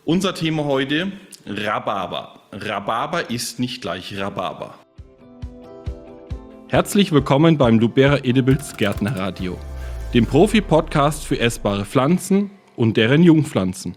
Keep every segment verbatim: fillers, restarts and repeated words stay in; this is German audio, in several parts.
Unser Thema heute: Rhabarber. Rhabarber ist nicht gleich Rhabarber. Herzlich willkommen beim Lubera Edibles Gärtnerradio, dem Profi-Podcast für essbare Pflanzen und deren Jungpflanzen.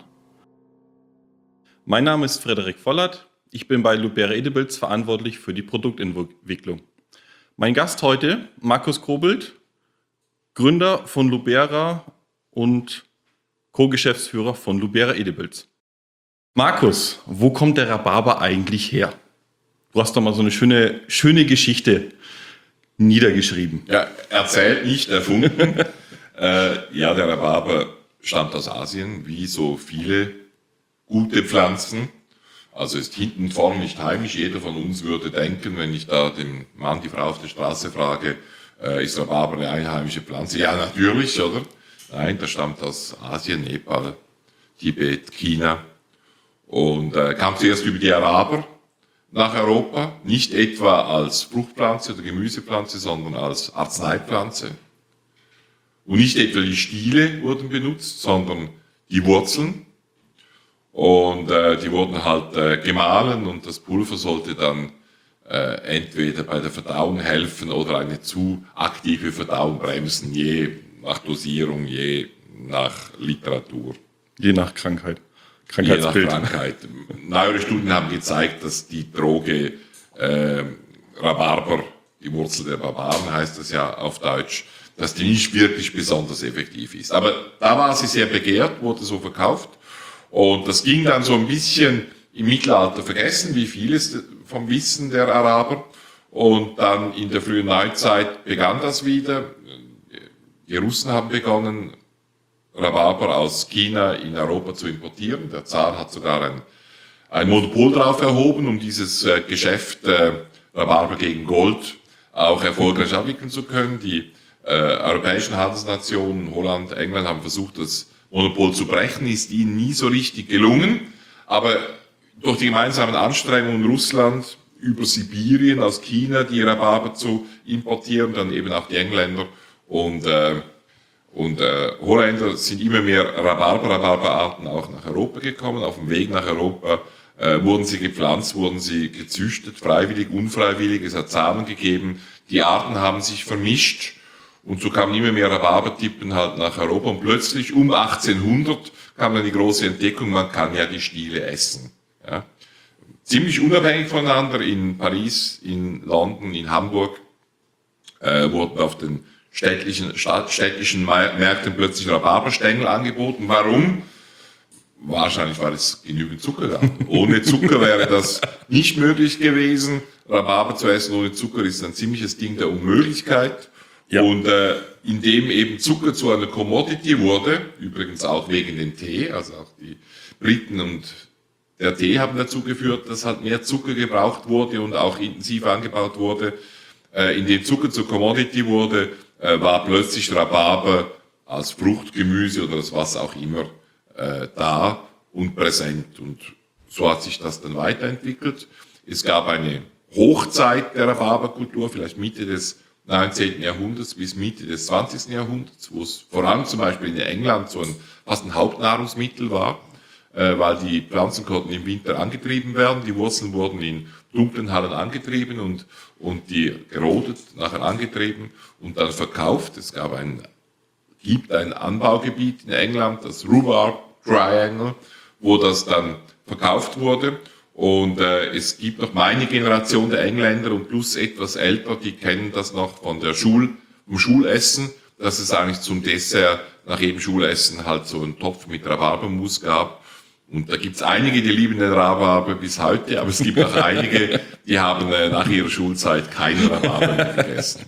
Mein Name ist Frederik Vollert. Ich bin bei Lubera Edibles verantwortlich für die Produktentwicklung. Mein Gast heute, Markus Kobelt, Gründer von Lubera und Co-Geschäftsführer von Lubera Edibles. Markus, wo kommt der Rhabarber eigentlich her? Du hast doch mal so eine schöne, schöne Geschichte niedergeschrieben. Ja, erzählt, nicht erfunden. äh, ja, der Rhabarber stammt aus Asien, wie so viele gute Pflanzen. Also ist hinten vorne nicht heimisch. Jeder von uns würde denken, wenn ich da den Mann, die Frau auf der Straße frage, äh, ist Rhabarber eine einheimische Pflanze? Ja, natürlich, oder? Nein, das stammt aus Asien, Nepal, Tibet, China und äh, kam zuerst über die Araber nach Europa, nicht etwa als Fruchtpflanze oder Gemüsepflanze, sondern als Arzneipflanze. Und nicht etwa die Stiele wurden benutzt, sondern die Wurzeln. Und äh, die wurden halt äh, gemahlen und das Pulver sollte dann äh, entweder bei der Verdauung helfen oder eine zu aktive Verdauung bremsen, je nach Dosierung, je nach Literatur. Je nach Krankheit. Je nach Krankheit. Neuere Studien haben gezeigt, dass die Droge äh, Rhabarber, die Wurzel der Barbaren heißt das ja auf Deutsch, dass die nicht wirklich besonders effektiv ist. Aber da war sie sehr begehrt, wurde so verkauft. Und das ging dann so ein bisschen im Mittelalter vergessen, wie vieles vom Wissen der Araber. Und dann in der frühen Neuzeit begann das wieder. Die Russen haben begonnen, Rhabarber aus China in Europa zu importieren. Der Zar hat sogar ein, ein Monopol drauf erhoben, um dieses äh, Geschäft äh, Rhabarber gegen Gold auch erfolgreich abwickeln zu können. Die äh, europäischen Handelsnationen, Holland, England, haben versucht, das Monopol zu brechen, ist ihnen nie so richtig gelungen, aber durch die gemeinsamen Anstrengungen Russland über Sibirien aus China die Rhabarber zu importieren, dann eben auch die Engländer und äh, und äh, Holländer sind immer mehr Rhabarber, Rhabarberarten auch nach Europa gekommen. Auf dem Weg nach Europa äh, wurden sie gepflanzt, wurden sie gezüchtet, freiwillig, unfreiwillig, es hat Samen gegeben, die Arten haben sich vermischt. Und so kamen immer mehr Rhabarbertypen halt nach Europa und plötzlich um achtzehnhundert kam dann die große Entdeckung, man kann ja die Stiele essen. Ja. Ziemlich unabhängig voneinander in Paris, in London, in Hamburg äh, wurden auf den städtlichen, städtischen Märkten plötzlich Rhabarberstängel angeboten. Warum? Wahrscheinlich, weil es genügend Zucker gab. Ohne Zucker wäre das nicht möglich gewesen. Rhabarber zu essen ohne Zucker ist ein ziemliches Ding der Unmöglichkeit. Ja. Und äh, indem eben Zucker zu einer Commodity wurde, übrigens auch wegen dem Tee, also auch die Briten und der Tee haben dazu geführt, dass halt mehr Zucker gebraucht wurde und auch intensiv angebaut wurde, äh, indem Zucker zur Commodity wurde, äh, war plötzlich Rhabarber als Fruchtgemüse oder als was auch immer äh, da und präsent. Und so hat sich das dann weiterentwickelt. Es gab eine Hochzeit der Rhabarberkultur, vielleicht Mitte des neunzehnten Jahrhunderts bis Mitte des zwanzigsten Jahrhunderts, wo es vor allem zum Beispiel in England so ein, fast ein Hauptnahrungsmittel war, äh, weil die Pflanzen konnten im Winter angetrieben werden, die Wurzeln wurden in dunklen Hallen angetrieben und, und die gerodet, nachher angetrieben und dann verkauft. Es gab ein, gibt ein Anbaugebiet in England, das Rhubarb Triangle, wo das dann verkauft wurde. Und äh, es gibt noch meine Generation der Engländer und plus etwas älter, die kennen das noch von der Schul, vom Schulessen, dass es eigentlich zum Dessert nach jedem Schulessen halt so einen Topf mit Rhabarbermus gab. Und da gibt's einige, die lieben den Rhabarber bis heute, aber es gibt auch einige, die haben äh, nach ihrer Schulzeit keinen Rhabarber mehr gegessen.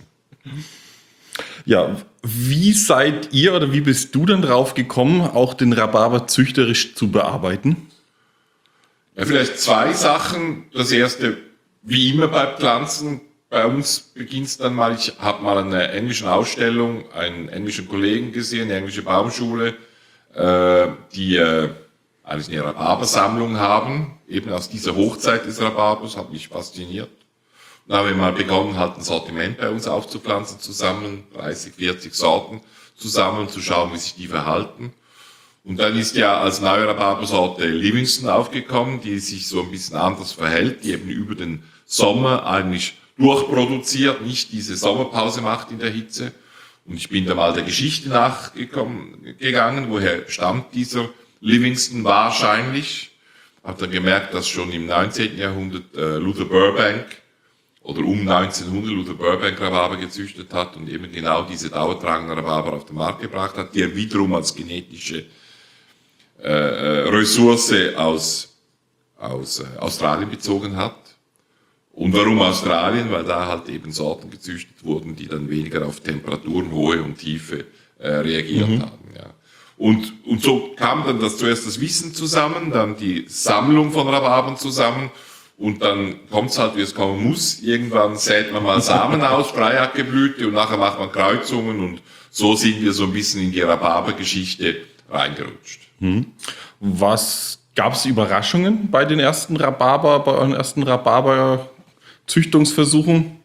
Ja, wie seid ihr oder wie bist du denn drauf gekommen, auch den Rhabarber züchterisch zu bearbeiten? Ja, vielleicht zwei Sachen. Das erste, wie immer bei Pflanzen, bei uns beginnt es dann mal, ich habe mal eine englische Ausstellung, einen englischen Kollegen gesehen, eine englische Baumschule, äh, die äh, eigentlich eine Rhabarbersammlung haben, eben aus dieser Hochzeit des Rhabarbers, hat mich fasziniert. Dann haben wir mal begonnen, halt ein Sortiment bei uns aufzupflanzen zusammen, dreißig, vierzig Sorten zusammen, zu schauen, wie sich die verhalten. Und dann ist ja als neue Rhabarbersorte Livingston aufgekommen, die sich so ein bisschen anders verhält, die eben über den Sommer eigentlich durchproduziert, nicht diese Sommerpause macht in der Hitze. Und ich bin da mal der Geschichte nachgegangen, woher stammt dieser Livingston wahrscheinlich. Hab dann gemerkt, dass schon im neunzehnten Jahrhundert äh, Luther Burbank oder um neunzehnhundert Luther Burbank Rhabarber gezüchtet hat und eben genau diese dauertragende Rhabarber auf den Markt gebracht hat, die er wiederum als genetische äh, Ressource aus, aus äh, Australien bezogen hat. Und warum Australien? Weil da halt eben Sorten gezüchtet wurden, die dann weniger auf Temperaturen, Hohe und Tiefe äh, reagiert mhm. haben. Ja. Und, und so kam dann das zuerst das Wissen zusammen, dann die Sammlung von Rhabarbern zusammen und dann kommt's halt, wie es kommen muss. Irgendwann sät man mal Samen aus, Freihackeblüte und nachher macht man Kreuzungen und so sind wir so ein bisschen in die Rhabarbergeschichte reingerutscht. Mhm. Was gab's Überraschungen bei den ersten Rhabarber, bei euren ersten Rhabarber Züchtungsversuchen?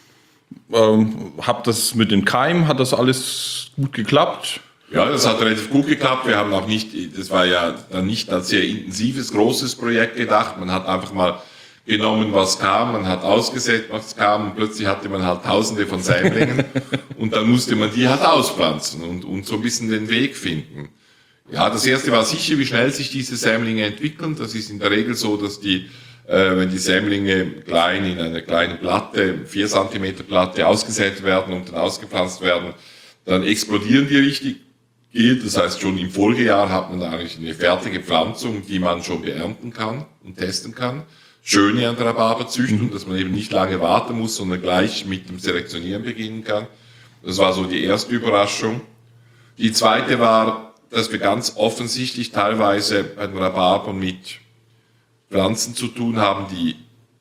Ähm, habt das mit den Keimen, hat das alles gut geklappt? Ja, das hat relativ gut geklappt. Wir haben auch nicht, das war ja dann nicht als sehr intensives, großes Projekt gedacht. Man hat einfach mal genommen, was kam, man hat ausgesät, was kam und plötzlich hatte man halt tausende von Sämlingen und dann musste man die halt auspflanzen und, und so ein bisschen den Weg finden. Ja, das erste war sicher, wie schnell sich diese Sämlinge entwickeln. Das ist in der Regel so, dass die Äh, wenn die Sämlinge klein in einer kleinen Platte, vier Zentimeter Platte ausgesät werden und dann ausgepflanzt werden, dann explodieren die richtig. Das heißt, schon im Folgejahr hat man eigentlich eine fertige Pflanzung, die man schon beernten kann und testen kann. Schöne an der Rhabarberzüchtung, mhm. dass man eben nicht lange warten muss, sondern gleich mit dem Selektionieren beginnen kann. Das war so die erste Überraschung. Die zweite war, dass wir ganz offensichtlich teilweise bei den Rhabarbern mit Pflanzen zu tun haben, die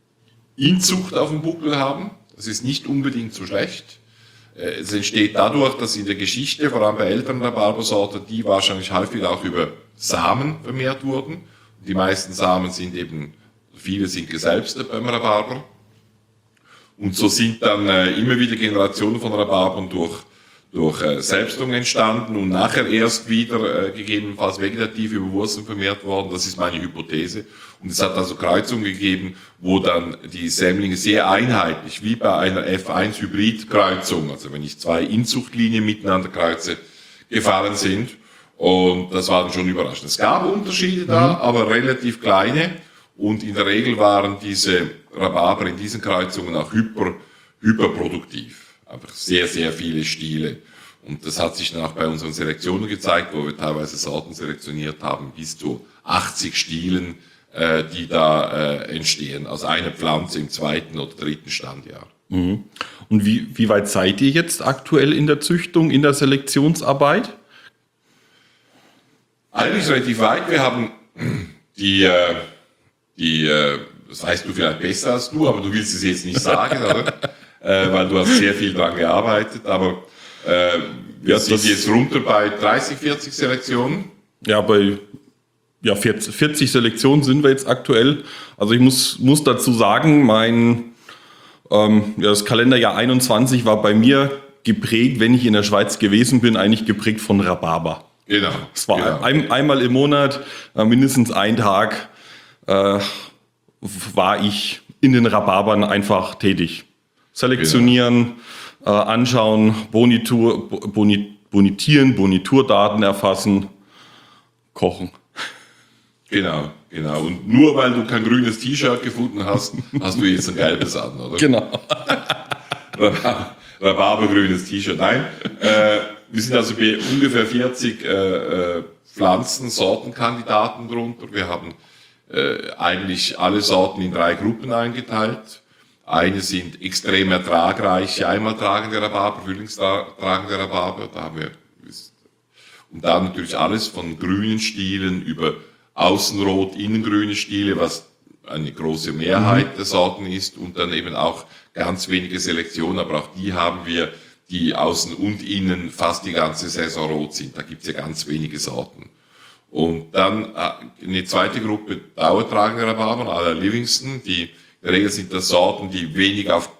Inzucht auf dem Buckel haben. Das ist nicht unbedingt so schlecht. Es entsteht dadurch, dass in der Geschichte, vor allem bei älteren Rhabarbersorten, die wahrscheinlich häufig auch über Samen vermehrt wurden. Die meisten Samen sind eben, viele sind geselbste beim Rhabarber. Und so sind dann äh, immer wieder Generationen von Rhabarbern durch durch äh, Selbstung entstanden und nachher erst wieder äh, gegebenenfalls vegetativ über Wurzeln vermehrt worden. Das ist meine Hypothese. Und es hat also Kreuzungen gegeben, wo dann die Sämlinge sehr einheitlich, wie bei einer F eins Hybrid-Kreuzung, also wenn ich zwei Inzuchtlinien miteinander kreuze, gefallen sind. Und das war dann schon überraschend. Es gab Unterschiede da, mhm. aber relativ kleine. Und in der Regel waren diese Rhabarber in diesen Kreuzungen auch hyper, hyperproduktiv. Einfach sehr, sehr viele Stiele. Und das hat sich dann auch bei unseren Selektionen gezeigt, wo wir teilweise Sorten selektioniert haben, bis zu achtzig Stielen, äh, die da äh, entstehen, aus einer Pflanze im zweiten oder dritten Standjahr. Mhm. Und wie, wie weit seid ihr jetzt aktuell in der Züchtung, in der Selektionsarbeit? Eigentlich relativ weit. Wir haben die, äh, die äh, das weißt du vielleicht besser als du, aber du willst es jetzt nicht sagen, oder? Äh, weil du hast sehr viel daran gearbeitet, aber äh, wir ja, sind jetzt runter bei dreißig, vierzig Selektionen. Ja, bei ja, vierzig, vierzig Selektionen sind wir jetzt aktuell. Also ich muss, muss dazu sagen, mein ähm, ja, das Kalenderjahr einundzwanzig war bei mir geprägt, wenn ich in der Schweiz gewesen bin, eigentlich geprägt von Rhabarber. Genau. Es war genau. ein, einmal im Monat, äh, mindestens ein Tag, äh, war ich in den Rhabarbern einfach tätig. Selektionieren, genau. äh, anschauen, Bonitur, boni, bonitieren, Boniturdaten erfassen, kochen. Genau, genau. Und nur weil du kein grünes T-Shirt gefunden hast, hast du jetzt ein gelbes an, oder? Genau. Rhabarbergrünes T-Shirt. Nein, äh, wir sind also bei ungefähr vierzig äh, äh, Pflanzen-Sortenkandidaten drunter. Wir haben äh, eigentlich alle Sorten in drei Gruppen eingeteilt. Eine sind extrem ertragreiche, einmaltragende Rhabarber, frühlingstragende Rhabarber. Da haben wir, und dann natürlich alles von grünen Stielen über außenrot, innengrüne Stiele, was eine große Mehrheit der Sorten ist, und dann eben auch ganz wenige Selektionen, aber auch die haben wir, die außen und innen fast die ganze Saison rot sind. Da gibt es ja ganz wenige Sorten. Und dann eine zweite Gruppe dauertragende Rhabarber, à la Livingston, die in der Regel sind das Sorten, die wenig auf,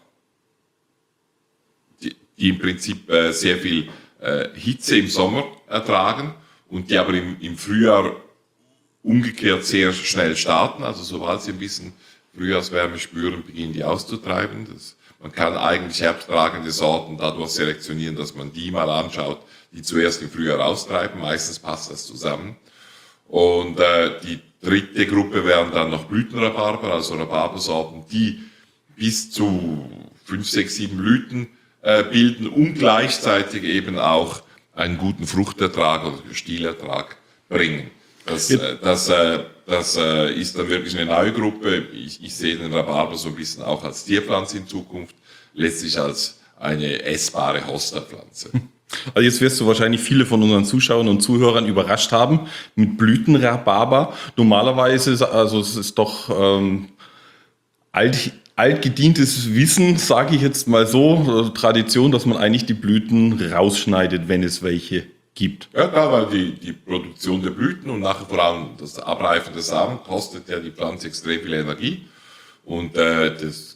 die, die im Prinzip äh, sehr viel äh, Hitze im Sommer ertragen und die aber im, im Frühjahr umgekehrt sehr schnell starten. Also sobald sie ein bisschen Frühjahrswärme spüren, beginnen die auszutreiben. Das, man kann eigentlich herbsttragende Sorten dadurch selektionieren, dass man die mal anschaut, die zuerst im Frühjahr austreiben. Meistens passt das zusammen. Und äh, die dritte Gruppe wären dann noch Blütenrhabarber, also Rhabarbersorten, die bis zu fünf, sechs, sieben Blüten äh, bilden und gleichzeitig eben auch einen guten Fruchtertrag oder Stielertrag bringen. Das, äh, das, äh, das äh, ist dann wirklich eine neue Gruppe. Ich, ich sehe den Rhabarber so ein bisschen auch als Tierpflanze in Zukunft, letztlich als eine essbare Hosterpflanze. Also jetzt wirst du wahrscheinlich viele von unseren Zuschauern und Zuhörern überrascht haben mit Blütenrhabarber. Normalerweise, also es ist doch ähm, alt, altgedientes Wissen, sage ich jetzt mal so, Tradition, dass man eigentlich die Blüten rausschneidet, wenn es welche gibt. Ja, klar, weil die, die Produktion der Blüten und nachher vor allem das Abreifen der Samen kostet ja die Pflanze extrem viel Energie. Und äh, das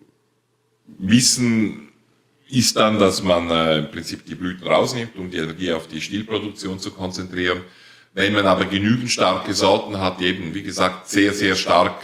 Wissen ist dann, dass man äh, im Prinzip die Blüten rausnimmt, um die Energie auf die Stielproduktion zu konzentrieren. Wenn man aber genügend starke Sorten hat, die eben, wie gesagt, sehr, sehr stark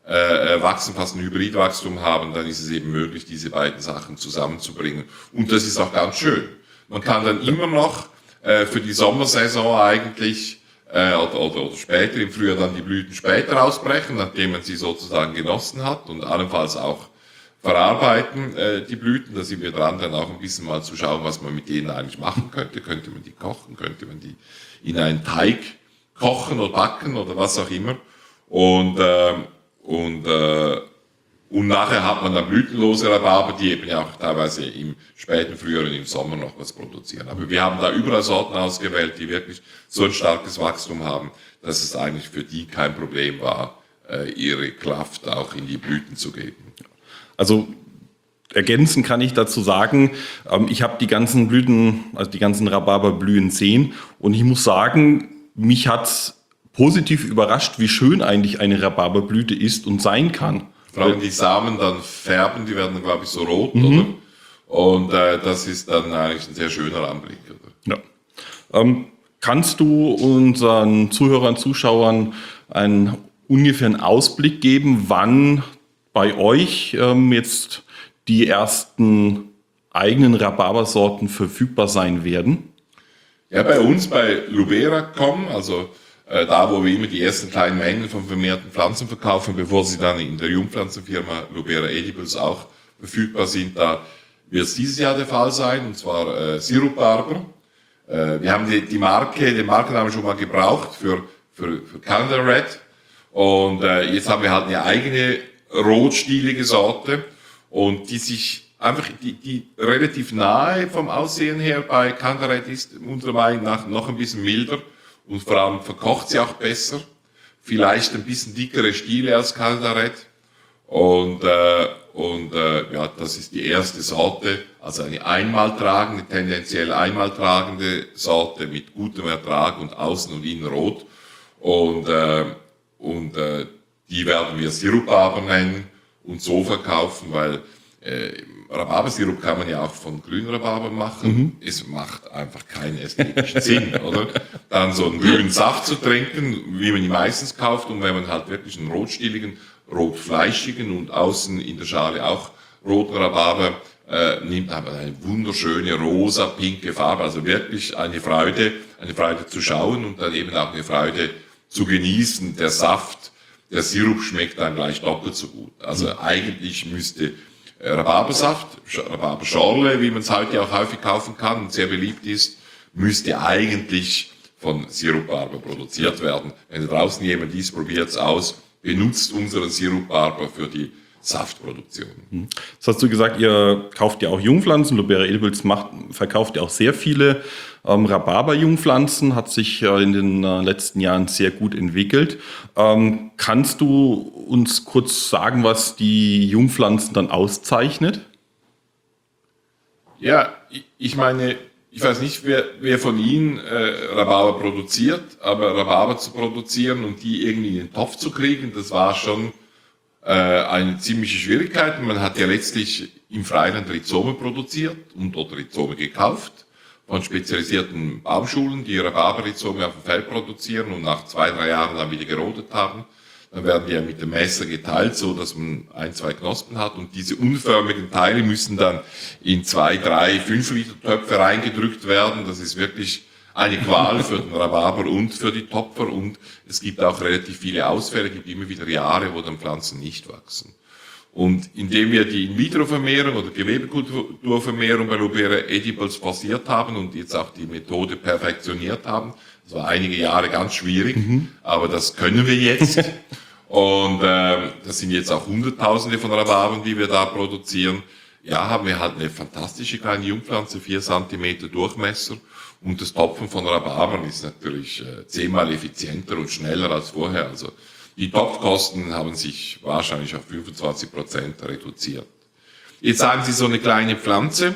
äh, wachsen, fast ein Hybridwachstum haben, dann ist es eben möglich, diese beiden Sachen zusammenzubringen. Und das ist auch ganz schön. Man kann dann immer noch äh, für die Sommersaison eigentlich äh, oder, oder, oder später im Frühjahr dann die Blüten später ausbrechen, nachdem man sie sozusagen genossen hat und allenfalls auch verarbeiten, äh, die Blüten. Da sind wir dran, dann auch ein bisschen mal zu schauen, was man mit denen eigentlich machen könnte. Könnte man die kochen, könnte man die in einen Teig kochen oder backen oder was auch immer. Und, äh, und, äh, und nachher hat man dann blütenlose Rhabarber, die eben ja auch teilweise im späten Frühjahr und im Sommer noch was produzieren. Aber wir haben da überall Sorten ausgewählt, die wirklich so ein starkes Wachstum haben, dass es eigentlich für die kein Problem war, äh, ihre Kraft auch in die Blüten zu geben. Also ergänzend kann ich dazu sagen, ähm, ich habe die ganzen Blüten, also die ganzen Rhabarberblühen sehen und ich muss sagen, mich hat's positiv überrascht, wie schön eigentlich eine Rhabarberblüte ist und sein kann. Vor allem die Samen dann färben, die werden, glaube ich, so rot, mhm. oder? Und äh, das ist dann eigentlich ein sehr schöner Anblick, oder? Ja. Ähm, kannst du unseren Zuhörern, Zuschauern einen ungefähren Ausblick geben, wann bei euch ähm, jetzt die ersten eigenen Rhabarbersorten verfügbar sein werden? Ja, bei uns bei Lubera kommen, also äh, da, wo wir immer die ersten kleinen Mengen von vermehrten Pflanzen verkaufen, bevor sie dann in der Jungpflanzenfirma Lubera Edibles auch verfügbar sind, da wird es dieses Jahr der Fall sein, und zwar äh, Sirupbarber. Äh, wir haben die, die Marke, den Markennamen schon mal gebraucht für, für, für Canada Red, und äh, jetzt haben wir halt eine eigene rotstielige Sorte und die sich einfach, die, die relativ nahe vom Aussehen her bei Canada Red ist, unserer Meinung nach noch ein bisschen milder und vor allem verkocht sie auch besser. Vielleicht ein bisschen dickere Stiele als Canada Red und, äh, und äh, ja, das ist die erste Sorte, also eine einmal tragende, tendenziell einmal tragende Sorte mit gutem Ertrag und außen und innen rot und, äh, und äh, die werden wir Sirupbarber nennen und so verkaufen, weil äh, Rhabarbersirup kann man ja auch von grünen Rhabarber machen. Mhm. Es macht einfach keinen ästhetischen Sinn, oder? Dann so einen grünen Saft zu trinken, wie man ihn meistens kauft, und wenn man halt wirklich einen rotstieligen, rotfleischigen und außen in der Schale auch roten Rhabarber äh, nimmt, hat man eine wunderschöne rosa, pinke Farbe. Also wirklich eine Freude, eine Freude zu schauen und dann eben auch eine Freude zu genießen. Der Saft, der Sirup schmeckt dann gleich doppelt so gut. Also eigentlich müsste äh, Rhabarbersaft, Rhabarberschorle, wie man es heute auch häufig kaufen kann und sehr beliebt ist, müsste eigentlich von Sirupbarber produziert werden. Wenn draußen jemand dies, probiert es aus, benutzt unseren Sirupbarber für die Saftproduktion. Das hast du gesagt, ihr kauft ja auch Jungpflanzen. Lubera Edibles macht, verkauft ja auch sehr viele ähm, Rhabarber-Jungpflanzen, hat sich äh, in den äh, letzten Jahren sehr gut entwickelt. Ähm, kannst du uns kurz sagen, was die Jungpflanzen dann auszeichnet? Ja, ich, ich meine, ich weiß nicht, wer, wer von Ihnen äh, Rhabarber produziert, aber Rhabarber zu produzieren und die irgendwie in den Topf zu kriegen, das war schon eine ziemliche Schwierigkeit. Man hat ja letztlich im Freiland Rhizome produziert und oder Rhizome gekauft von spezialisierten Baumschulen, die Rhabarberrhizome auf dem Feld produzieren und nach zwei, drei Jahren dann wieder gerodet haben. Dann werden die ja mit dem Messer geteilt, so dass man ein, zwei Knospen hat. Und diese unförmigen Teile müssen dann in zwei, drei, fünf Liter Töpfe reingedrückt werden. Das ist wirklich eine Qual für den Rhabarber und für die Topfer. Und es gibt auch relativ viele Ausfälle, es gibt immer wieder Jahre, wo dann Pflanzen nicht wachsen. Und indem wir die In-vitro-Vermehrung oder Gewebekulturvermehrung bei Lubera Edibles forciert haben und jetzt auch die Methode perfektioniert haben, das war einige Jahre ganz schwierig, mhm. aber das können wir jetzt. Und äh, das sind jetzt auch Hunderttausende von Rhabarbern, die wir da produzieren. Ja, haben wir halt eine fantastische kleine Jungpflanze, vier Zentimeter Durchmesser. Und das Topfen von Rhabarbern ist natürlich äh, zehnmal effizienter und schneller als vorher. Also die Topfkosten haben sich wahrscheinlich auf fünfundzwanzig Prozent reduziert. Jetzt sagen Sie, so eine kleine Pflanze.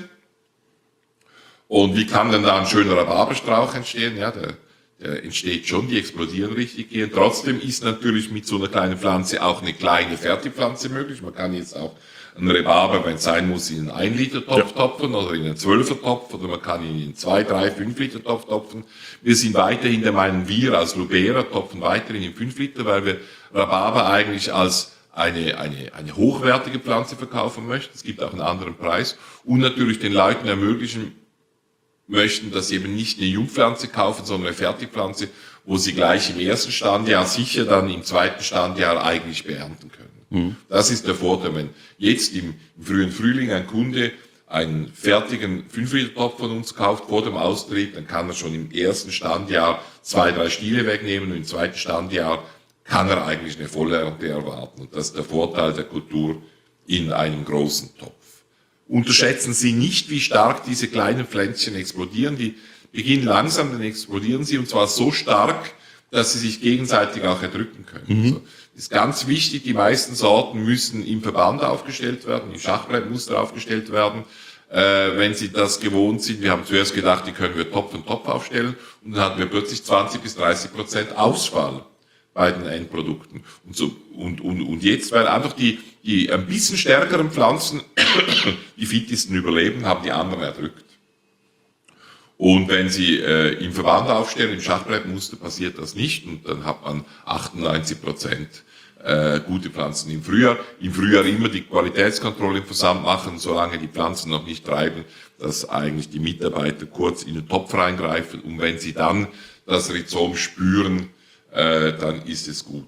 Und wie kann denn da ein schöner Rhabarberstrauch entstehen? Ja, der, der entsteht schon, die explodieren richtig gehen. Trotzdem ist natürlich mit so einer kleinen Pflanze auch eine kleine Fertigpflanze möglich. Man kann jetzt auch einen Rhabarber, wenn es sein muss, in einen ein Liter Topf ja. topfen oder in einen zwölfer Topf oder man kann ihn in einen zwei, drei, fünf Liter Topf topfen. Wir sind weiterhin der Meinung, wir als Lubera topfen weiterhin in fünf Liter, weil wir Rhabarber eigentlich als eine, eine, eine hochwertige Pflanze verkaufen möchten. Es gibt auch einen anderen Preis und natürlich den Leuten ermöglichen möchten, dass sie eben nicht eine Jungpflanze kaufen, sondern eine Fertigpflanze, wo sie gleich im ersten Standjahr sicher dann im zweiten Standjahr eigentlich beernten können. Mhm. Das ist der Vorteil, wenn jetzt im, im frühen Frühling ein Kunde einen fertigen fünf Liter Topf von uns kauft vor dem Austrieb, dann kann er schon im ersten Standjahr zwei, drei Stiele wegnehmen und im zweiten Standjahr kann er eigentlich eine Vollernte erwarten. Und das ist der Vorteil der Kultur in einem großen Topf. Unterschätzen Sie nicht, wie stark diese kleinen Pflänzchen explodieren. Die beginnen langsam, dann explodieren sie und zwar so stark, dass sie sich gegenseitig auch erdrücken können. Mhm. Also, ist ganz wichtig, die meisten Sorten müssen im Verband aufgestellt werden, im Schachbrettmuster aufgestellt werden, äh, wenn Sie das gewohnt sind. Wir haben zuerst gedacht, die können wir Topf und Topf aufstellen und dann hatten wir plötzlich zwanzig bis dreißig Prozent Ausfall bei den Endprodukten. Und so, und, und, und jetzt, weil einfach die, die ein bisschen stärkeren Pflanzen, die fittesten überleben, haben die anderen erdrückt. Und wenn Sie äh, im Verband aufstellen, im Schachbrettmuster, passiert das nicht und dann hat man achtundneunzig Prozent äh, gute Pflanzen im Frühjahr. Im Frühjahr immer die Qualitätskontrolle im Versand machen, solange die Pflanzen noch nicht treiben, dass eigentlich die Mitarbeiter kurz in den Topf reingreifen und wenn sie dann das Rhizom spüren, äh, dann ist es gut.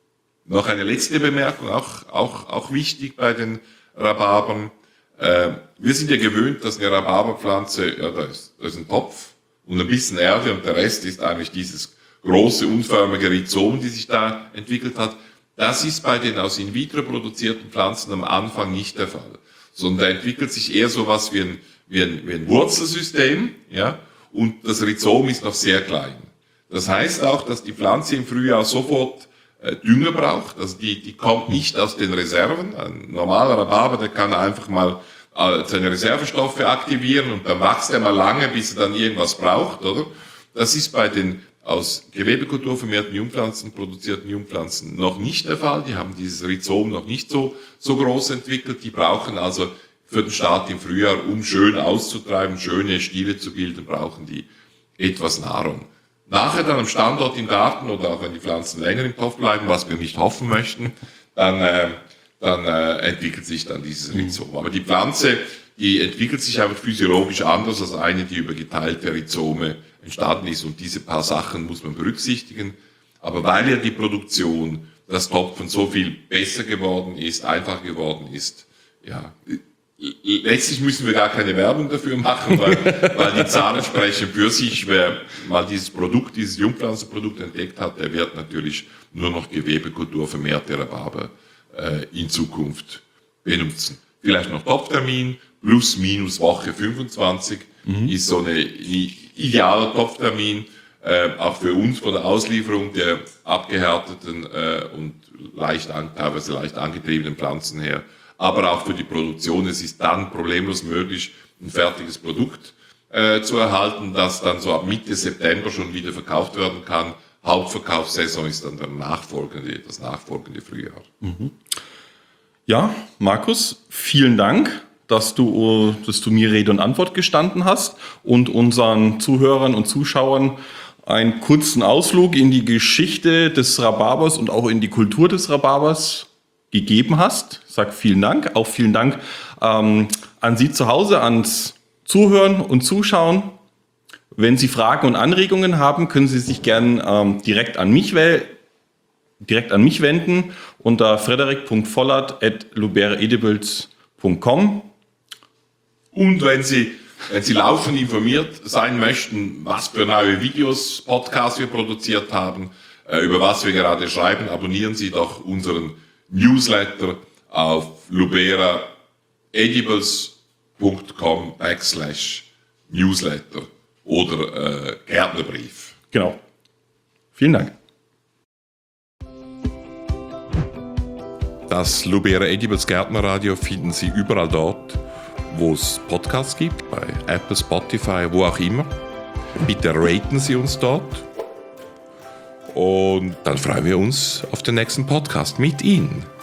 Noch eine letzte Bemerkung, auch, auch, auch wichtig bei den Rhabarbern. Äh, wir sind ja gewöhnt, dass eine Rhabarberpflanze, ja, da ist, da ist ein Topf und ein bisschen Erde und der Rest ist eigentlich dieses große, unförmige Rhizom, die sich da entwickelt hat. Das ist bei den aus in vitro produzierten Pflanzen am Anfang nicht der Fall, sondern da entwickelt sich eher sowas wie ein, wie ein, wie ein Wurzelsystem, ja, und das Rhizom ist noch sehr klein. Das heißt auch, dass die Pflanze im Frühjahr sofort äh, Dünger braucht, also die, die kommt nicht aus den Reserven. Ein normaler Rhabarber, der kann einfach mal äh, seine Reservestoffe aktivieren und dann wächst er mal lange, bis er dann irgendwas braucht, oder? Das ist bei den aus Gewebekultur vermehrten Jungpflanzen produzierten Jungpflanzen noch nicht der Fall. Die haben dieses Rhizom noch nicht so, so groß entwickelt. Die brauchen also für den Start im Frühjahr, um schön auszutreiben, schöne Stiele zu bilden, brauchen die etwas Nahrung. Nachher dann am Standort im Garten oder auch wenn die Pflanzen länger im Topf bleiben, was wir nicht hoffen möchten, dann, äh, dann äh, entwickelt sich dann dieses Rhizom. Aber die Pflanze, die entwickelt sich einfach physiologisch anders als eine, die über geteilte Rhizome entstanden ist. Und diese paar Sachen muss man berücksichtigen. Aber weil ja die Produktion, das Topfen so viel besser geworden ist, einfacher geworden ist, ja, letztlich müssen wir gar keine Werbung dafür machen, weil, weil die Zahlen sprechen für sich. Wer mal dieses Produkt, dieses Jungpflanzenprodukt entdeckt hat, der wird natürlich nur noch Gewebekultur vermehrte Rhabarber äh, in Zukunft benutzen. Vielleicht noch Topftermin, plus minus Woche fünfundzwanzig mhm. ist so eine idealer Topftermin, äh, auch für uns von der Auslieferung der abgehärteten äh, und leicht an, teilweise leicht angetriebenen Pflanzen her. Aber auch für die Produktion. Es ist dann problemlos möglich, ein fertiges Produkt äh, zu erhalten, das dann so ab Mitte September schon wieder verkauft werden kann. Hauptverkaufssaison ist dann der nachfolgende, das nachfolgende Frühjahr. Mhm. Ja, Markus, vielen Dank. dass du, dass du mir Rede und Antwort gestanden hast und unseren Zuhörern und Zuschauern einen kurzen Ausflug in die Geschichte des Rhabarbers und auch in die Kultur des Rhabarbers gegeben hast. Ich sage vielen Dank. Auch vielen Dank ähm, an Sie zu Hause, ans Zuhören und Zuschauen. Wenn Sie Fragen und Anregungen haben, können Sie sich gern ähm, direkt an mich wählen. direkt an mich wenden unter frederik punkt vollert at lubera edibles punkt com. Und wenn Sie, wenn Sie laufend informiert sein möchten, was für neue Videos, Podcasts wir produziert haben, äh, über was wir gerade schreiben, abonnieren Sie doch unseren Newsletter auf lubera edibles punkt com backslash Newsletter oder äh, Gärtnerbrief. Genau. Vielen Dank. Das Lubera Edibles Gärtnerradio finden Sie überall dort, wo es Podcasts gibt, bei Apple, Spotify, wo auch immer. Bitte raten Sie uns dort. Und dann freuen wir uns auf den nächsten Podcast mit Ihnen.